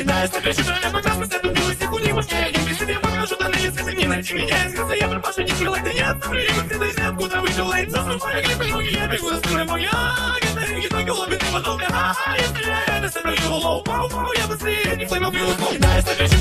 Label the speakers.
Speaker 1: кидаясь на плечи, я пока мы сядем в секунду, не мощнее, я без тебя покажу, да если ты не найти меня, если я пропашу, не крылай, ты не оставлю, где-то из ниоткуда вышел, лейт, засыпаю, глипы, ноги, я бегу за спиной, моя, где-то твой голубиный потолка, если я это соберу, лоу, пау, я быстрее, не флеймов, кидаясь на плечи,